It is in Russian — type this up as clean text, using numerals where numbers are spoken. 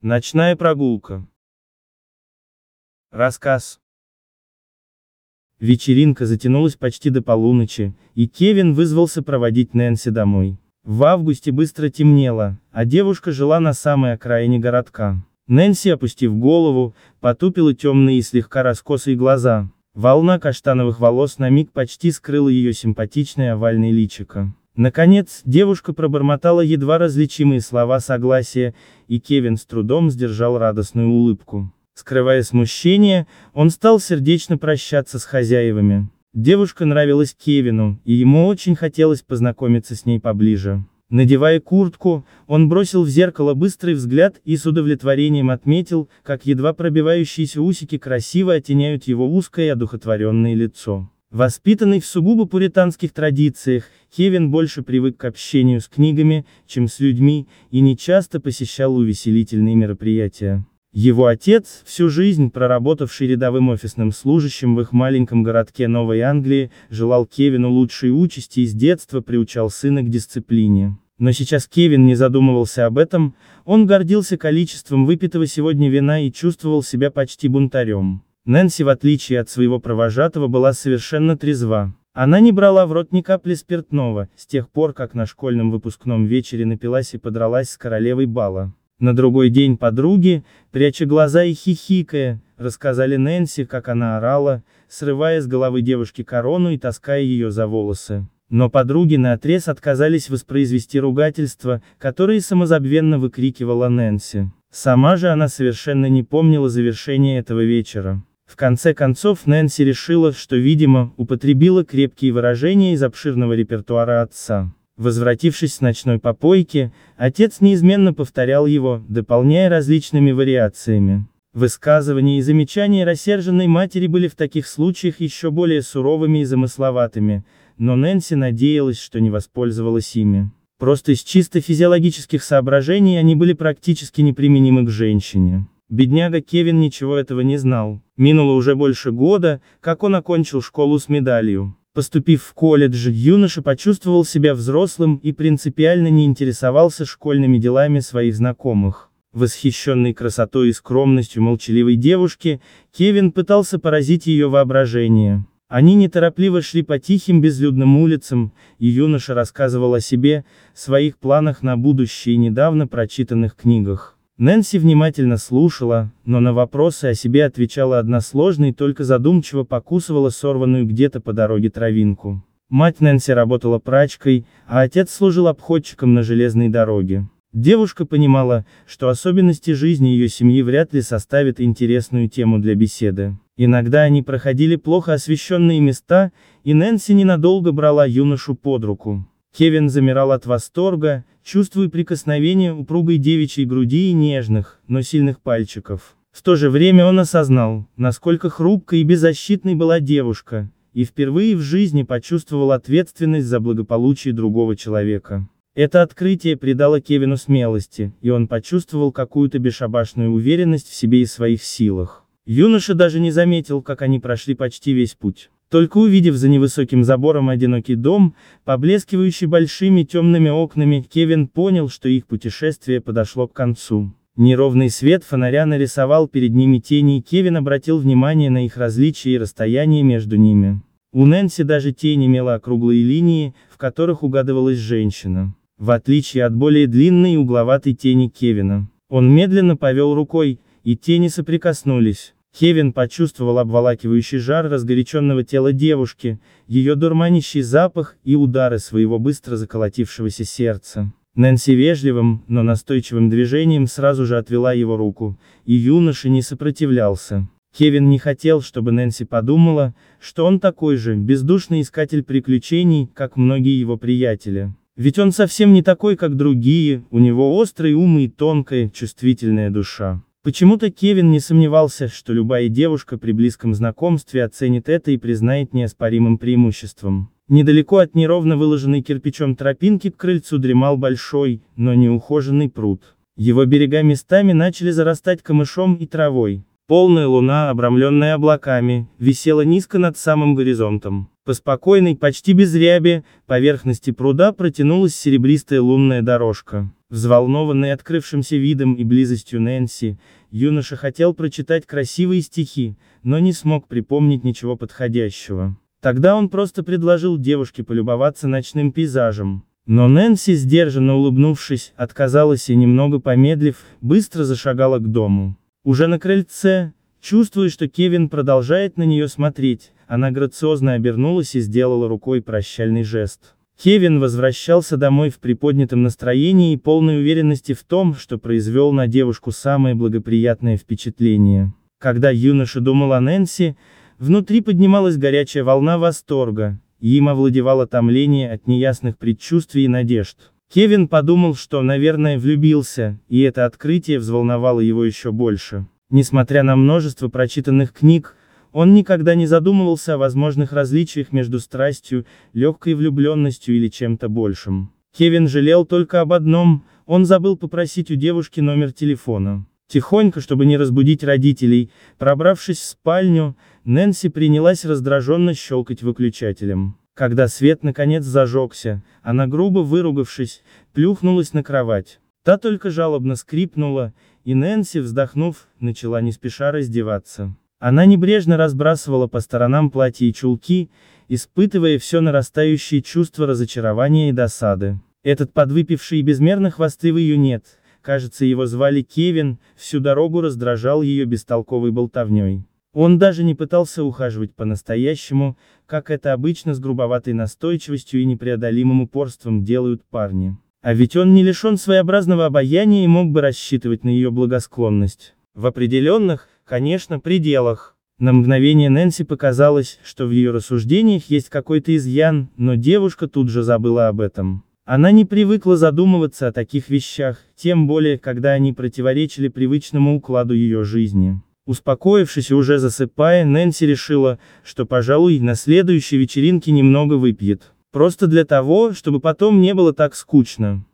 Ночная прогулка. Рассказ. Вечеринка затянулась почти до полуночи, и Кевин вызвался проводить Нэнси домой. В августе быстро темнело, а девушка жила на самой окраине городка. Нэнси, опустив голову, потупила темные и слегка раскосые глаза. Волна каштановых волос на миг почти скрыла ее симпатичное овальное личико. Наконец, девушка пробормотала едва различимые слова согласия, и Кевин с трудом сдержал радостную улыбку. Скрывая смущение, он стал сердечно прощаться с хозяевами. Девушка нравилась Кевину, и ему очень хотелось познакомиться с ней поближе. Надевая куртку, он бросил в зеркало быстрый взгляд и с удовлетворением отметил, как едва пробивающиеся усики красиво оттеняют его узкое и одухотворенное лицо. Воспитанный в сугубо пуританских традициях, Кевин больше привык к общению с книгами, чем с людьми, и нечасто посещал увеселительные мероприятия. Его отец, всю жизнь проработавший рядовым офисным служащим в их маленьком городке Новой Англии, желал Кевину лучшей участи и с детства приучал сына к дисциплине. Но сейчас Кевин не задумывался об этом, он гордился количеством выпитого сегодня вина и чувствовал себя почти бунтарем. Нэнси, в отличие от своего провожатого, была совершенно трезва. Она не брала в рот ни капли спиртного, с тех пор, как на школьном выпускном вечере напилась и подралась с королевой бала. На другой день подруги, пряча глаза и хихикая, рассказали Нэнси, как она орала, срывая с головы девушки корону и таская ее за волосы. Но подруги наотрез отказались воспроизвести ругательства, которые самозабвенно выкрикивала Нэнси. Сама же она совершенно не помнила завершения этого вечера. В конце концов Нэнси решила, что, видимо, употребила крепкие выражения из обширного репертуара отца. Возвратившись с ночной попойки, отец неизменно повторял его, дополняя различными вариациями. Высказывания и замечания рассерженной матери были в таких случаях еще более суровыми и замысловатыми, но Нэнси надеялась, что не воспользовалась ими. Просто из чисто физиологических соображений они были практически неприменимы к женщине. Бедняга Кевин ничего этого не знал. Минуло уже больше года, как он окончил школу с медалью. Поступив в колледж, юноша почувствовал себя взрослым и принципиально не интересовался школьными делами своих знакомых. Восхищенный красотой и скромностью молчаливой девушки, Кевин пытался поразить ее воображение. Они неторопливо шли по тихим безлюдным улицам, и юноша рассказывал о себе, своих планах на будущее и недавно прочитанных книгах. Нэнси внимательно слушала, но на вопросы о себе отвечала односложно и только задумчиво покусывала сорванную где-то по дороге травинку. Мать Нэнси работала прачкой, а отец служил обходчиком на железной дороге. Девушка понимала, что особенности жизни ее семьи вряд ли составят интересную тему для беседы. Иногда они проходили плохо освещенные места, и Нэнси ненадолго брала юношу под руку. Кевин замирал от восторга, чувствуя прикосновение упругой девичьей груди и нежных, но сильных пальчиков. В то же время он осознал, насколько хрупкой и беззащитной была девушка, и впервые в жизни почувствовал ответственность за благополучие другого человека. Это открытие придало Кевину смелости, и он почувствовал какую-то бесшабашную уверенность в себе и своих силах. Юноша даже не заметил, как они прошли почти весь путь. Только увидев за невысоким забором одинокий дом, поблескивающий большими темными окнами, Кевин понял, что их путешествие подошло к концу. Неровный свет фонаря нарисовал перед ними тени, и Кевин обратил внимание на их различия и расстояние между ними. У Нэнси даже тень имела округлые линии, в которых угадывалась женщина. В отличие от более длинной и угловатой тени Кевина. Он медленно повел рукой, и тени соприкоснулись. Кевин почувствовал обволакивающий жар разгоряченного тела девушки, ее дурманящий запах и удары своего быстро заколотившегося сердца. Нэнси вежливым, но настойчивым движением сразу же отвела его руку, и юноша не сопротивлялся. Кевин не хотел, чтобы Нэнси подумала, что он такой же, бездушный искатель приключений, как многие его приятели. Ведь он совсем не такой, как другие, у него острый ум и тонкая, чувствительная душа. Почему-то Кевин не сомневался, что любая девушка при близком знакомстве оценит это и признает неоспоримым преимуществом. Недалеко от неровно выложенной кирпичом тропинки к крыльцу дремал большой, но неухоженный пруд. Его берега местами начали зарастать камышом и травой. Полная луна, обрамленная облаками, висела низко над самым горизонтом. По спокойной, почти без ряби, поверхности пруда протянулась серебристая лунная дорожка. Взволнованный открывшимся видом и близостью Нэнси, юноша хотел прочитать красивые стихи, но не смог припомнить ничего подходящего. Тогда он просто предложил девушке полюбоваться ночным пейзажем. Но Нэнси, сдержанно улыбнувшись, отказалась и, немного помедлив, быстро зашагала к дому. Уже на крыльце, чувствуя, что Кевин продолжает на нее смотреть, она грациозно обернулась и сделала рукой прощальный жест. Кевин возвращался домой в приподнятом настроении и полной уверенности в том, что произвел на девушку самое благоприятное впечатление. Когда юноша думал о Нэнси, внутри поднималась горячая волна восторга, и им овладевало томление от неясных предчувствий и надежд. Кевин подумал, что, наверное, влюбился, и это открытие взволновало его еще больше. Несмотря на множество прочитанных книг, он никогда не задумывался о возможных различиях между страстью, легкой влюбленностью или чем-то большим. Кевин жалел только об одном: он забыл попросить у девушки номер телефона. Тихонько, чтобы не разбудить родителей, пробравшись в спальню, Нэнси принялась раздраженно щелкать выключателем. Когда свет наконец зажегся, она, грубо выругавшись, плюхнулась на кровать. Та только жалобно скрипнула, и Нэнси, вздохнув, начала не спеша раздеваться. Она небрежно разбрасывала по сторонам платья и чулки, испытывая все нарастающее чувство разочарования и досады. Этот подвыпивший и безмерно хвастливый юнец, кажется, его звали Кевин, всю дорогу раздражал ее бестолковой болтовней. Он даже не пытался ухаживать по-настоящему, как это обычно с грубоватой настойчивостью и непреодолимым упорством делают парни. А ведь он не лишен своеобразного обаяния и мог бы рассчитывать на ее благосклонность. В определенных, конечно, пределах. На мгновение Нэнси показалось, что в ее рассуждениях есть какой-то изъян, но девушка тут же забыла об этом. Она не привыкла задумываться о таких вещах, тем более, когда они противоречили привычному укладу ее жизни. Успокоившись и уже засыпая, Нэнси решила, что, пожалуй, на следующей вечеринке немного выпьет. Просто для того, чтобы потом не было так скучно.